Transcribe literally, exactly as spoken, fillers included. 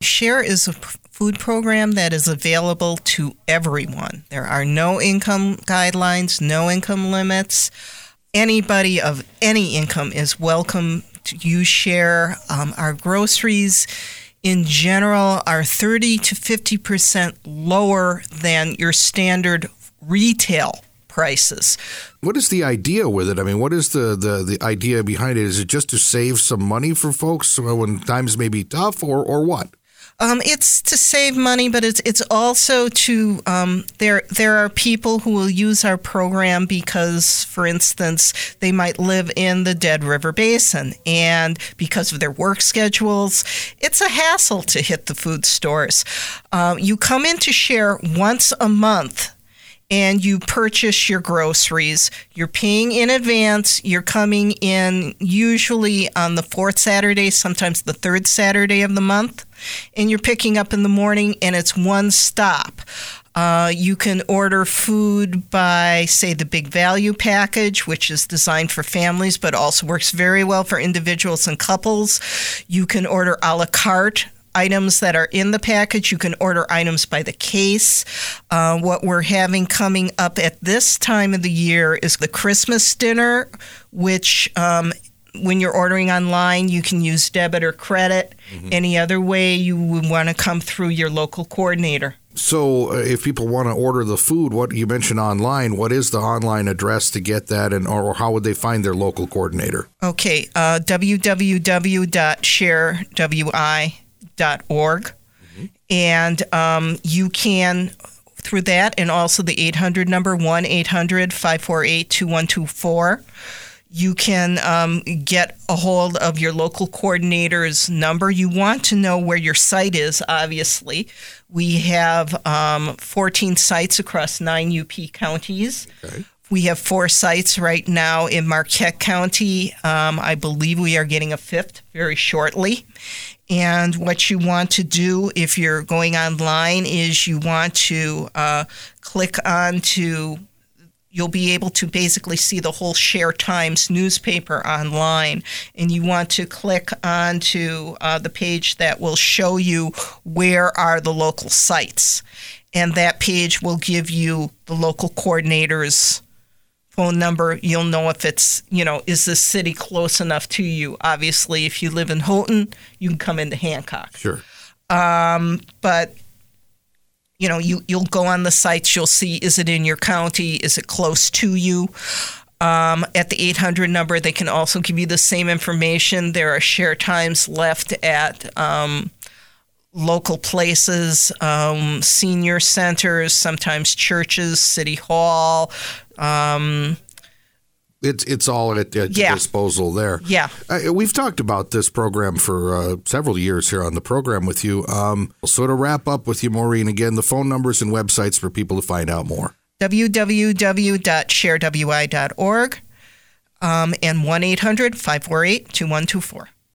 SHARE is a p- food program that is available to everyone. There are no income guidelines, no income limits. Anybody of any income is welcome to use SHARE. Um, our groceries in general are thirty to fifty percent lower than your standard retail prices. What is the idea with it? I mean, what is the, the, the idea behind it? Is it just to save some money for folks when times may be tough, or, or what? Um, it's to save money, but it's it's also to um, there. There are people who will use our program because, for instance, they might live in the Dead River Basin, and because of their work schedules, it's a hassle to hit the food stores. Uh, you come in to SHARE once a month, and you purchase your groceries. You're paying in advance. You're coming in usually on the fourth Saturday, sometimes the third Saturday of the month, and you're picking up in the morning, and it's one stop. Uh, you can order food by, say, the Big Value package, which is designed for families but also works very well for individuals and couples. You can order a la carte items that are in the package. You can order items by the case. Uh, what we're having coming up at this time of the year is the Christmas dinner, which um, when you're ordering online, you can use debit or credit. Mm-hmm. Any other way, you would want to come through your local coordinator. So uh, if people want to order the food, what you mentioned online, what is the online address to get that, and or how would they find their local coordinator? Okay, uh, w w w dot share wi dot org. Mm-hmm. And um, you can, through that, and also the eight hundred number, one eight hundred five four eight two one two four, you can um, get a hold of your local coordinator's number. You want to know where your site is, obviously. We have um, fourteen sites across nine U P counties. Okay. We have four sites right now in Marquette County. Um, I believe we are getting a fifth very shortly. And what you want to do if you're going online is you want to uh, click on to, you'll be able to basically see the whole SHARE Times newspaper online. And you want to click on to uh, the page that will show you where are the local sites. And that page will give you the local coordinator's phone number. You'll know if it's, you know, is this city close enough to you? Obviously, if you live in Houghton, you can come into Hancock. Sure. Um, but, you know, you, you'll go on the sites. You'll see, is it in your county? Is it close to you? Um, at the eight hundred number, they can also give you the same information. There are SHARE Times left at um, local places, um, senior centers, sometimes churches, City Hall. Um, it's it's all at your yeah. disposal there. Yeah. Uh, we've talked about this program for uh, several years here on the program with you. Um, so to wrap up with you, Maureen, again, the phone numbers and websites for people to find out more. w w w dot share wi dot org um, and one eight hundred five four eight two one two four.